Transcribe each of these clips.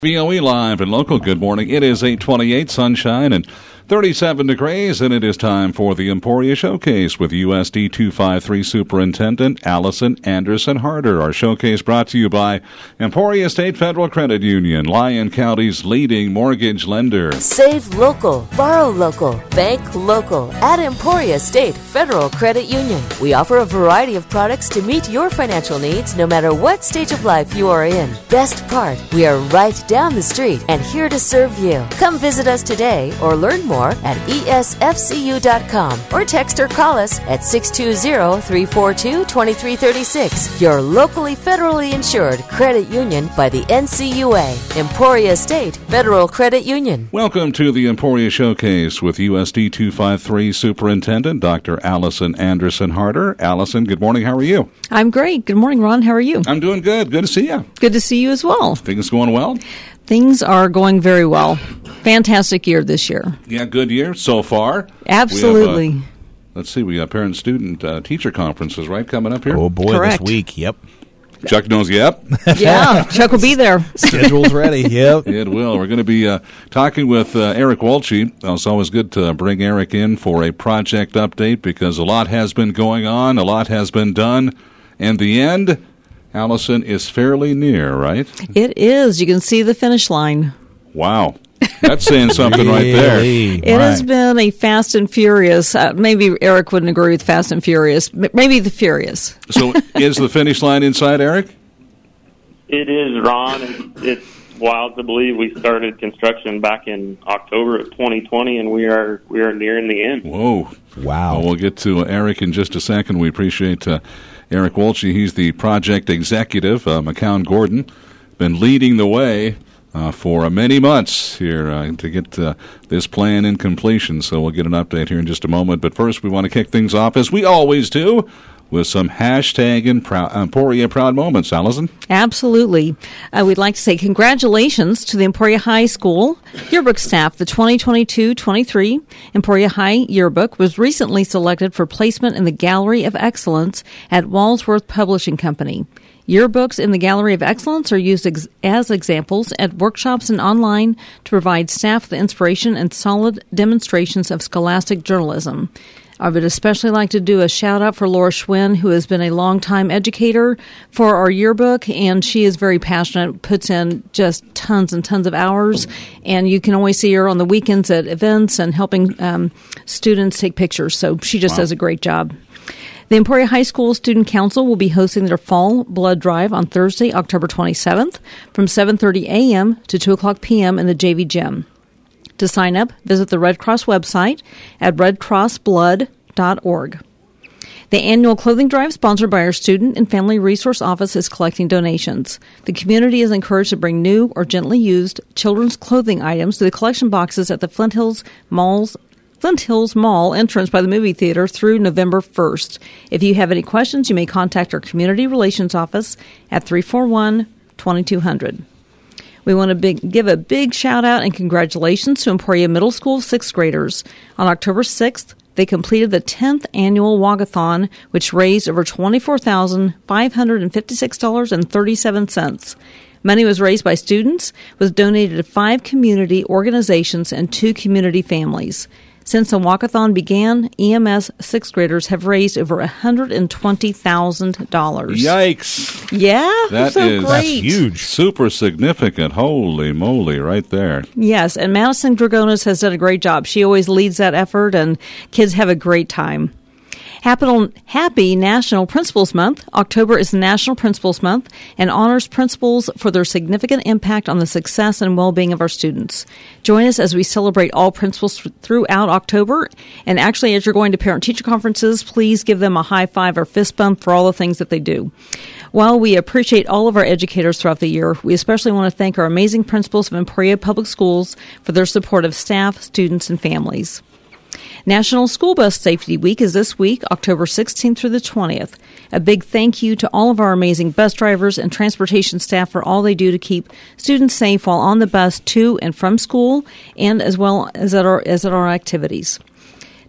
VOA Live and Local, good morning. It is 8:28, sunshine and 37 degrees, and it is time for the Emporia Showcase with USD 253 Superintendent Allison Anderson Harder. Our showcase brought to you by Emporia State Federal Credit Union, Lyon County's leading mortgage lender. Save local, borrow local, bank local at Emporia State Federal Credit Union. We offer a variety of products to meet your financial needs no matter what stage of life you are in. Best part, we are right down the street and here to serve you. Come visit us today or learn more at esfcu.com or text or call us at 620-342-2336. Your locally federally insured credit union by the NCUA. Emporia State Federal Credit Union. Welcome to the Emporia Showcase with USD 253 Superintendent Dr. Allison Anderson Harder. Allison, good morning. How are you? I'm great. Good morning, Ron. How are you? I'm doing good. Good to see you. Good to see you as well. Things going well? Things are going very well. Fantastic year this year. Yeah, good year so far. Absolutely. We got parent-student teacher conferences, right, coming up here? Oh, boy, Correct. This week, yep. Chuck knows, yep. Yeah, Chuck will be there. Schedule's ready, yep. It will. We're going to be talking with Eric Walshe. It's always good to bring Eric in for a project update because a lot has been going on, a lot has been done, and the end, Allison, is fairly near, right? It is. You can see the finish line. Wow. That's saying something right there. It has been a fast and furious. Maybe Eric wouldn't agree with fast and furious. Maybe the furious. So is the finish line inside, Eric? It is, Ron. It's wild to believe we started construction back in October of 2020, and we are nearing the end. Whoa. Wow. Well, we'll get to Eric in just a second. We appreciate Eric Walshe. He's the project executive. McCown Gordon been leading the way for many months here to get this plan in completion. So we'll get an update here in just a moment. But first, we want to kick things off, as we always do, with some hashtag and Emporia Proud Moments. Allison? Absolutely. We'd like to say congratulations to the Emporia High School yearbook staff. The 2022-23 Emporia High yearbook was recently selected for placement in the Gallery of Excellence at Walsworth Publishing Company. Yearbooks in the Gallery of Excellence are used as examples at workshops and online to provide staff with inspiration and solid demonstrations of scholastic journalism. I would especially like to do a shout-out for Laura Schwinn, who has been a longtime educator for our yearbook, and she is very passionate, puts in just tons and tons of hours, and you can always see her on the weekends at events and helping students take pictures, so she just does a great job. The Emporia High School Student Council will be hosting their Fall Blood Drive on Thursday, October 27th from 7:30 a.m. to 2 o'clock p.m. in the JV Gym. To sign up, visit the Red Cross website at redcrossblood.org. The annual clothing drive sponsored by our Student and Family Resource Office is collecting donations. The community is encouraged to bring new or gently used children's clothing items to the collection boxes at the Flint Hills Mall entrance by the movie theater through November 1st. If you have any questions, you may contact our Community Relations Office at 341-2200. We want to give a big shout-out and congratulations to Emporia Middle School 6th graders. On October 6th, they completed the 10th annual Walkathon, which raised over $24,556.37. Money was raised by students, was donated to 5 community organizations and 2 community families. Since the walkathon began, EMS 6th graders have raised over $120,000. Yikes. Yeah, That so is great. That's huge. Super significant. Holy moly, right there. Yes, and Madison Dragonis has done a great job. She always leads that effort, and kids have a great time. Happy National Principals Month. October is National Principals Month and honors principals for their significant impact on the success and well-being of our students. Join us as we celebrate all principals throughout October. And actually, as you're going to parent-teacher conferences, please give them a high five or fist bump for all the things that they do. While we appreciate all of our educators throughout the year, we especially want to thank our amazing principals of Emporia Public Schools for their support of staff, students, and families. National School Bus Safety Week is this week, October 16th through the 20th. A big thank you to all of our amazing bus drivers and transportation staff for all they do to keep students safe while on the bus to and from school and as well as at our activities.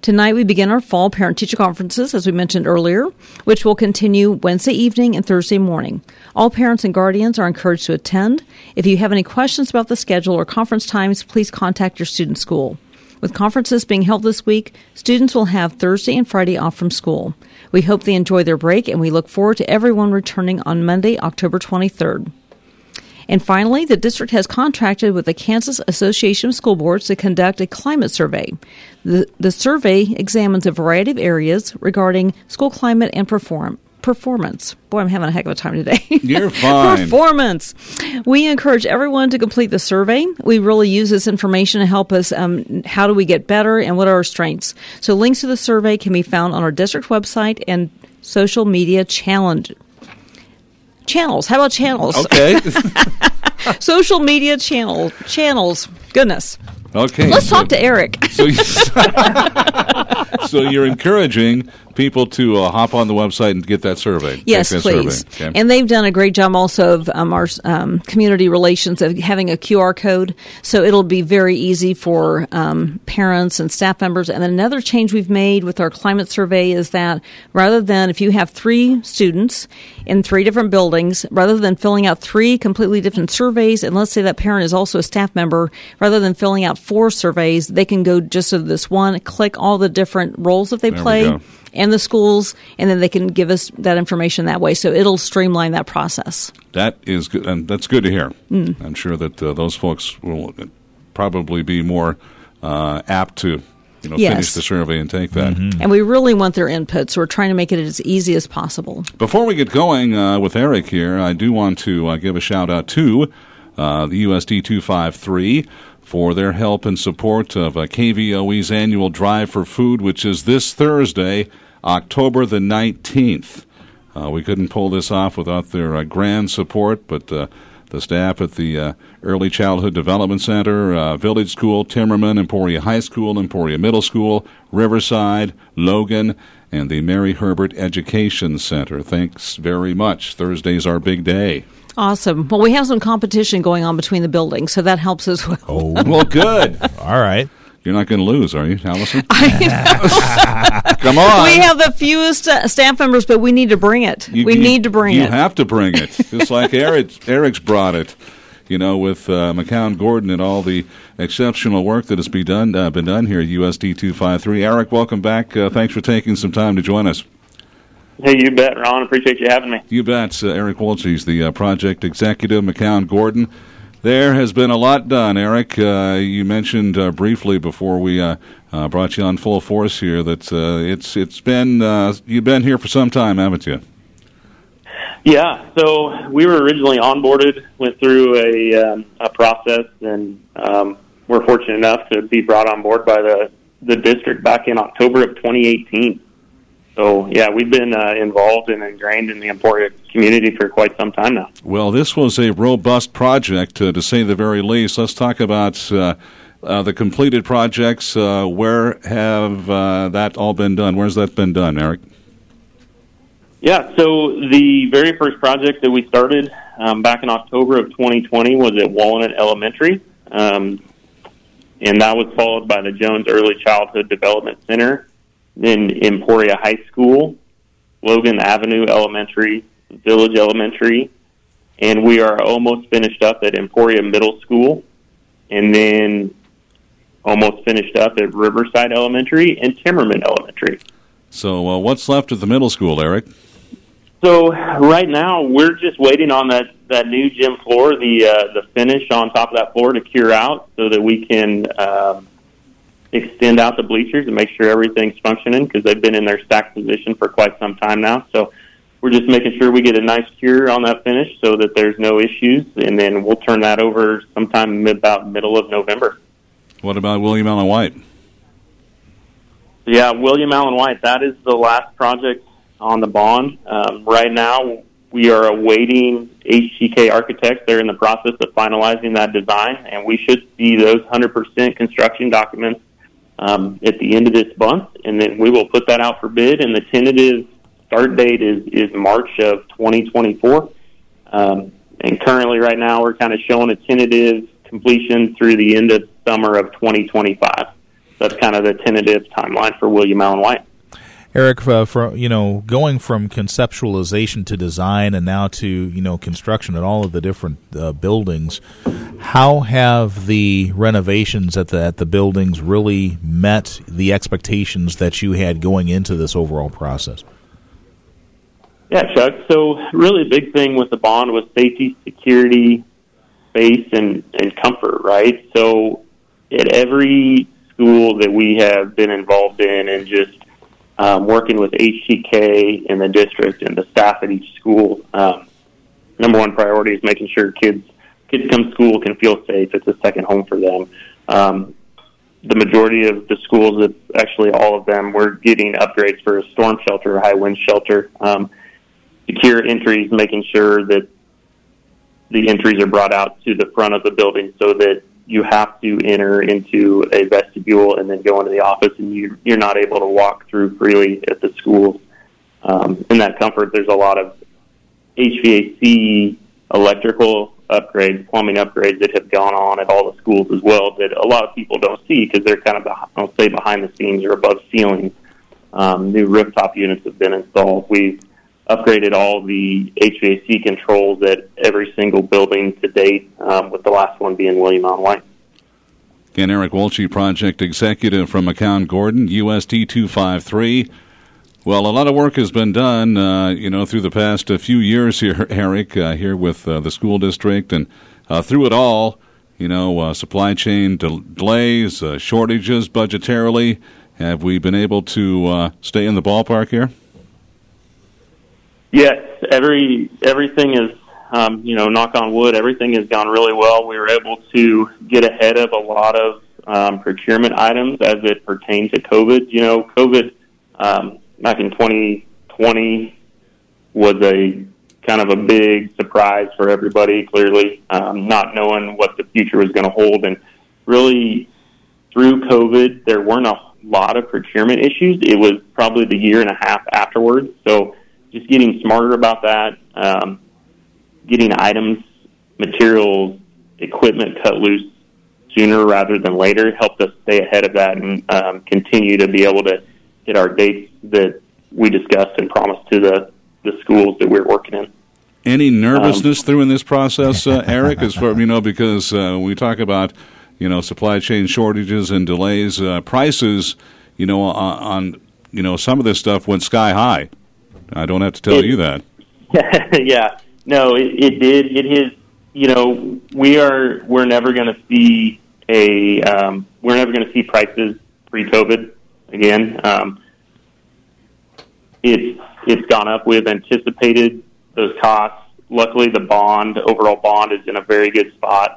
Tonight we begin our fall parent-teacher conferences, as we mentioned earlier, which will continue Wednesday evening and Thursday morning. All parents and guardians are encouraged to attend. If you have any questions about the schedule or conference times, please contact your student school. With conferences being held this week, students will have Thursday and Friday off from school. We hope they enjoy their break, and we look forward to everyone returning on Monday, October 23rd. And finally, the district has contracted with the Kansas Association of School Boards to conduct a climate survey. The survey examines a variety of areas regarding school climate and performance. Boy, I'm having a heck of a time today. You're fine. Performance. We encourage everyone to complete the survey. We really use this information to help us how do we get better and what are our strengths. So links to the survey can be found on our district website and social media channels. How about channels? Okay. Social media channels. Goodness. Okay. Let's talk to Eric. So you're encouraging people to hop on the website and get that survey. Yes, that please. Survey. Okay. And they've done a great job also of our community relations of having a QR code, so it'll be very easy for parents and staff members. And then another change we've made with our climate survey is that rather than if you have 3 students in 3 different buildings, rather than filling out 3 completely different surveys, and let's say that parent is also a staff member, rather than filling out 4 surveys, they can go just to this one, click all the different roles that they play and the schools, and then they can give us that information that way. So it'll streamline that process. That is good, and that's good to hear. I'm sure that those folks will probably be more apt to finish the survey and take that. And we really want their input, so we're trying to make it as easy as possible. Before we get going with Eric here, I do want to give a shout-out to the USD 253 for their help and support of KVOE's annual Drive for Food, which is this Thursday, October the 19th. We couldn't pull this off without their grand support, but the staff at the Early Childhood Development Center, Village School, Timmerman, Emporia High School, Emporia Middle School, Riverside, Logan, and the Mary Herbert Education Center. Thanks very much. Thursday's our big day. Awesome. Well, we have some competition going on between the buildings, so that helps as well. Oh, well, good. All right. You're not going to lose, are you, Allison? I know. Come on. We have the fewest staff members, but we need to bring it. We need to bring it. You have to bring it. Just like Eric's brought it, with McCown Gordon and all the exceptional work that has been done here at USD 253. Eric, welcome back. Thanks for taking some time to join us. Hey, you bet, Ron. Appreciate you having me. You bet. Eric Wolchey's the project executive, McCown Gordon. There has been a lot done, Eric. You mentioned briefly before we brought you on full force here that it's been you've been here for some time, haven't you? Yeah. So we were originally onboarded, went through a process, and we're fortunate enough to be brought on board by the district back in October of 2018. So, yeah, we've been involved and ingrained in the Emporia community for quite some time now. Well, this was a robust project, to say the very least. Let's talk about the completed projects. Where have that all been done? Where's that been done, Eric? Yeah, so the very first project that we started back in October of 2020 was at Walnut Elementary, and that was followed by the Jones Early Childhood Development Center, then Emporia High School, Logan Avenue Elementary, Village Elementary, and we are almost finished up at Emporia Middle School, and then almost finished up at Riverside Elementary and Timmerman Elementary. So what's left at the middle school, Eric? So right now we're just waiting on that new gym floor, the finish on top of that floor to cure out so that we can extend out the bleachers and make sure everything's functioning because they've been in their stacked position for quite some time now. So we're just making sure we get a nice cure on that finish so that there's no issues, and then we'll turn that over sometime about middle of November. What about William Allen White? Yeah, William Allen White, that is the last project on the bond. Right now, we are awaiting HGK Architects. They're in the process of finalizing that design, and we should see those 100% construction documents at the end of this month, and then we will put that out for bid, and the tentative start date is March of 2024. And currently right now we're kind of showing a tentative completion through the end of summer of 2025. that's kind of the tentative timeline for William Allen White. Eric, going from conceptualization to design and now to construction at all of the different buildings, how have the renovations at the buildings really met the expectations that you had going into this overall process? Yeah, Chuck. So really, a big thing with the bond was safety, security, space, and comfort. Right. So at every school that we have been involved in, and just working with HTK and the district and the staff at each school, number one priority is making sure kids come to school can feel safe. It's a second home for them. The majority of the schools, actually all of them, were getting upgrades for a storm shelter, a high wind shelter, secure entries, making sure that the entries are brought out to the front of the building so that you have to enter into a vestibule and then go into the office, and you're not able to walk through freely at the schools. In that comfort, there's a lot of HVAC, electrical upgrades, plumbing upgrades that have gone on at all the schools as well that a lot of people don't see because they're kind of, I'll say, behind the scenes or above ceiling. New rooftop units have been installed. We've upgraded all the HVAC controls at every single building to date, with the last one being William Allen White. Again, Eric Wolche, Project Executive from McCown Gordon, USD 253. Well, a lot of work has been done, through the past few years here, Eric, here with the school district, and through it all, supply chain delays, shortages budgetarily. Have we been able to stay in the ballpark here? Yes, everything is, knock on wood, everything has gone really well. We were able to get ahead of a lot of procurement items as it pertained to COVID. COVID back in 2020 was a kind of a big surprise for everybody, clearly, not knowing what the future was going to hold. And really, through COVID, there weren't a lot of procurement issues. It was probably the year and a half afterwards. So just getting smarter about that, getting items, materials, equipment cut loose sooner rather than later helped us stay ahead of that and continue to be able to hit our dates that we discussed and promised to the schools that we're working in. Any nervousness through in this process, Eric, as far because we talk about supply chain shortages and delays, prices, on some of this stuff went sky high. I don't have to tell you that. Yeah, no, it did. It is. We're never going to see we're never going to see prices pre-COVID again. It's gone up. We've anticipated those costs. Luckily, the overall bond is in a very good spot.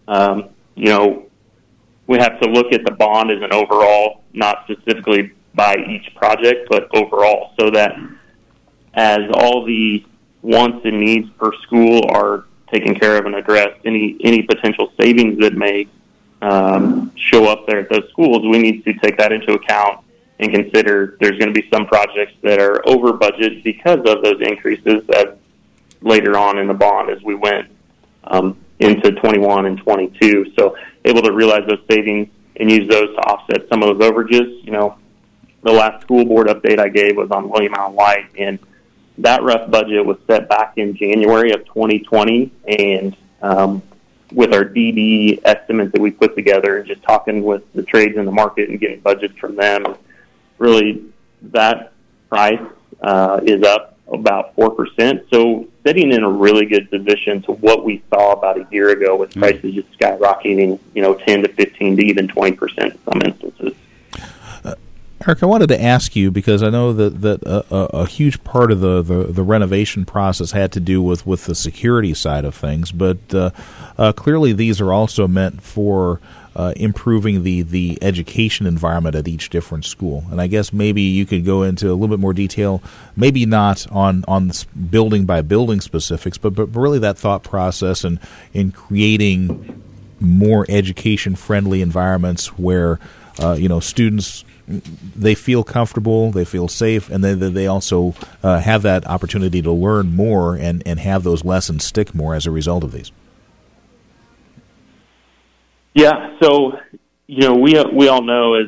We have to look at the bond as an overall, not specifically by each project, but overall, so that as all the wants and needs per school are taken care of and addressed, any potential savings that may show up there at those schools, we need to take that into account and consider there's going to be some projects that are over budget because of those increases that later on in the bond as we went into 21 and 22. So able to realize those savings and use those to offset some of those overages. The last school board update I gave was on William Allen White, and that rough budget was set back in January of 2020, and with our DD estimates that we put together and just talking with the trades in the market and getting budgets from them, really that price is up about 4%. So sitting in a really good position to what we saw about a year ago with prices just skyrocketing, 10 to 15 to even 20% in some instances. Eric, I wanted to ask you, because I know that a huge part of the renovation process had to do with the security side of things, but clearly these are also meant for improving the education environment at each different school. And I guess maybe you could go into a little bit more detail, maybe not on building by building specifics, but really that thought process and in creating more education-friendly environments where students, they feel comfortable, they feel safe, and then they also have that opportunity to learn more and have those lessons stick more as a result of these. Yeah, so we all know as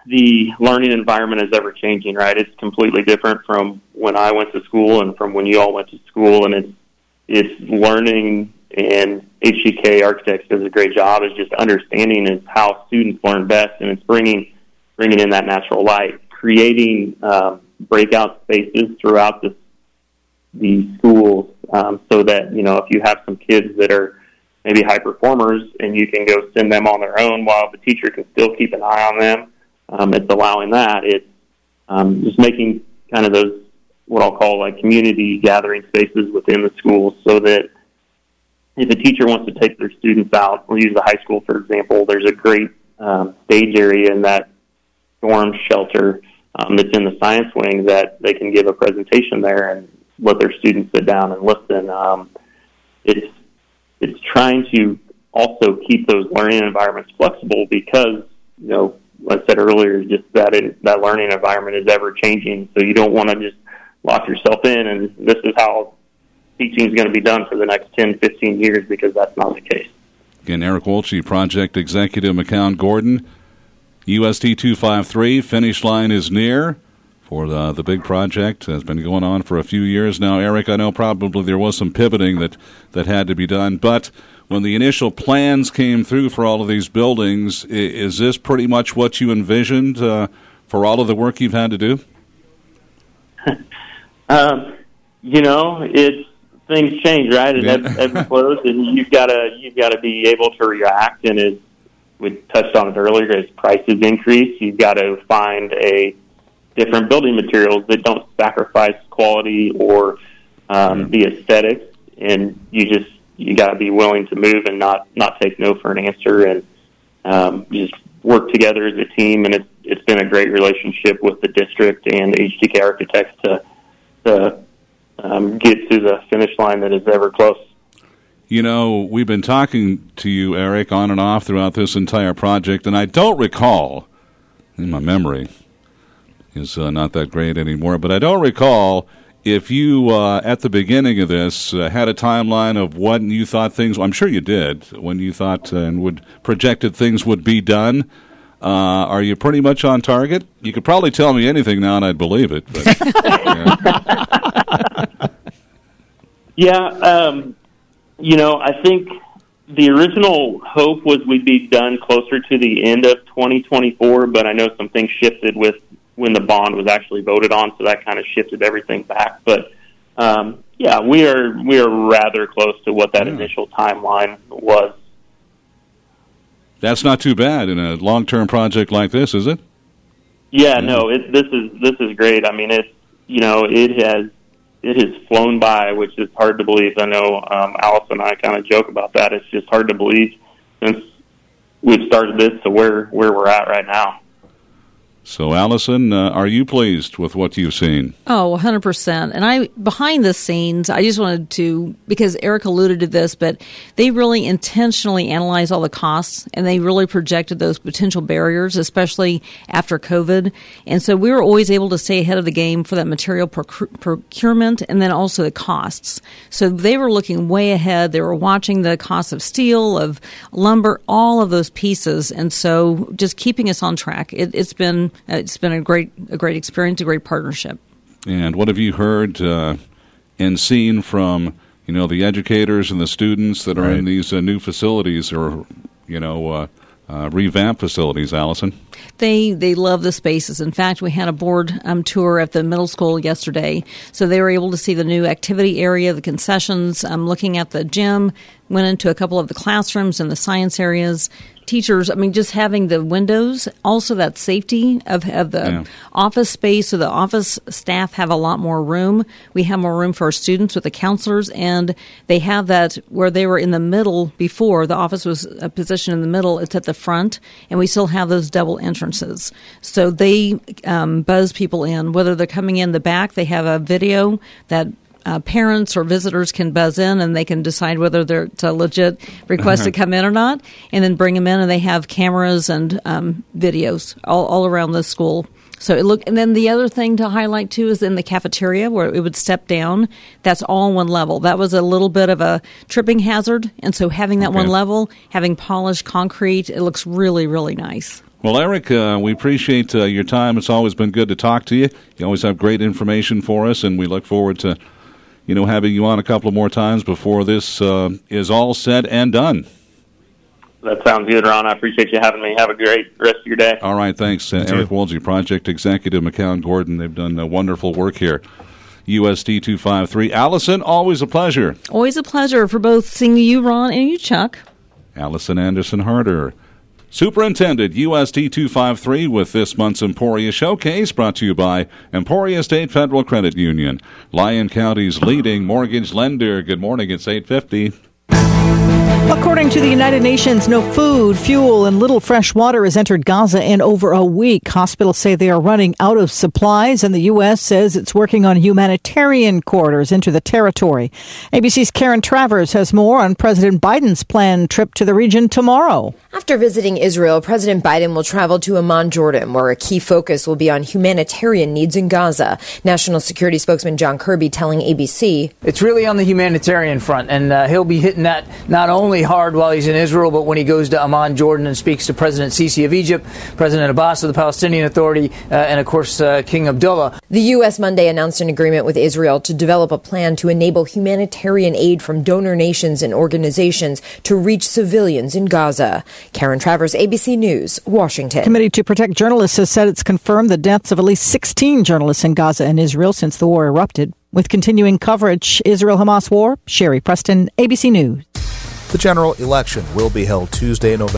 the learning environment is ever changing, right? It's completely different from when I went to school and from when you all went to school, and it's learning, and HGK Architects does a great job is just understanding is how students learn best, and it's bringing in that natural light, creating breakout spaces throughout the schools, so that, if you have some kids that are maybe high performers and you can go send them on their own while the teacher can still keep an eye on them, it's allowing that. It's just making kind of those, what I'll call like community gathering spaces within the schools, so that if a teacher wants to take their students out, we'll use the high school, for example, there's a great stage area in that dorm shelter that's in the science wing that they can give a presentation there and let their students sit down and listen. It's trying to also keep those learning environments flexible because, like I said earlier, just that learning environment is ever changing. So you don't want to just lock yourself in and this is how teaching is going to be done for the next 10, 15 years, because that's not the case. Again, Eric Wolche, Project Executive, McCown Gordon, UST 253, finish line is near for the big project. Has been going on for a few years now. Eric, I know probably there was some pivoting that had to be done, but when the initial plans came through for all of these buildings, is this pretty much what you envisioned for all of the work you've had to do? Things change, right? It ebbs and flows, and you've got to be able to react. And as we touched on it earlier, as prices increase, you've got to find different building materials that don't sacrifice quality or the aesthetics, and you got to be willing to move and not take no for an answer, and just work together as a team. And it's been a great relationship with the district and HGK Architects to get to the finish line that is ever close. We've been talking to you, Eric, on and off throughout this entire project, and I don't recall, in my memory is not that great anymore, but I don't recall if you, at the beginning of this, had a timeline of when you thought things, I'm sure you did, when you thought and projected things would be done. Are you pretty much on target? You could probably tell me anything now and I'd believe it. But, I think the original hope was we'd be done closer to the end of 2024, but I know some things shifted with when the bond was actually voted on, so that kind of shifted everything back. But, we are rather close to what that initial timeline was. That's not too bad in a long-term project like this, is it? Yeah, no, this is great. I mean, it has flown by, which is hard to believe. I know Alice and I kind of joke about that. It's just hard to believe since we've started this to where we're at right now. So, Allison, are you pleased with what you've seen? Oh, 100%. And behind the scenes, I just wanted to, because Eric alluded to this, but they really intentionally analyzed all the costs, and they really projected those potential barriers, especially after COVID. And so we were always able to stay ahead of the game for that material procurement and then also the costs. So they were looking way ahead. They were watching the cost of steel, of lumber, all of those pieces. And so just keeping us on track. It's been a great experience, a great partnership. And what have you heard and seen from the educators and the students that are in these new facilities or revamped facilities, Allison? They love the spaces. In fact, we had a board tour at the middle school yesterday, so they were able to see the new activity area, the concessions, looking at the gym, went into a couple of the classrooms and the science areas. Teachers, just having the windows, also that safety of the office space, so the office staff have a lot more room. We have more room for our students with the counselors, and they have that where they were in the middle before. The office was positioned in the middle. It's at the front, and we still have those double entrances. So they buzz people in. Whether they're coming in the back, they have a video that parents or visitors can buzz in, and they can decide whether it's a legit request to come in or not, and then bring them in, and they have cameras and videos all around the school. So and then the other thing to highlight too is in the cafeteria where it would step down. That's all one level. That was a little bit of a tripping hazard, and so having that one level, having polished concrete, it looks really, really nice. Well, Eric, we appreciate your time. It's always been good to talk to you. You always have great information for us, and we look forward to, having you on a couple of more times before this is all said and done. That sounds good, Ron. I appreciate you having me. Have a great rest of your day. All right, thanks. Eric Woolsey, Project Executive, McCown Gordon. They've done wonderful work here. USD 253. Allison, always a pleasure. Always a pleasure for both seeing you, Ron, and you, Chuck. Allison Anderson Harder, Superintendent, USD 253, with this month's Emporia Showcase, brought to you by Emporia State Federal Credit Union, Lyon County's leading mortgage lender. Good morning, it's 8:50. According to the United Nations, no food, fuel, and little fresh water has entered Gaza in over a week. Hospitals say they are running out of supplies, and the U.S. says it's working on humanitarian corridors into the territory. ABC's Karen Travers has more on President Biden's planned trip to the region tomorrow. After visiting Israel, President Biden will travel to Amman, Jordan, where a key focus will be on humanitarian needs in Gaza. National Security spokesman John Kirby telling ABC, "It's really on the humanitarian front, and he'll be hitting that not only hard while he's in Israel, but when he goes to Amman, Jordan, and speaks to President Sisi of Egypt, President Abbas of the Palestinian Authority, and, of course, King Abdullah." The U.S. Monday announced an agreement with Israel to develop a plan to enable humanitarian aid from donor nations and organizations to reach civilians in Gaza. Karen Travers, ABC News, Washington. Committee to Protect Journalists has said it's confirmed the deaths of at least 16 journalists in Gaza and Israel since the war erupted. With continuing coverage, Israel-Hamas war, Sherry Preston, ABC News. The general election will be held Tuesday, November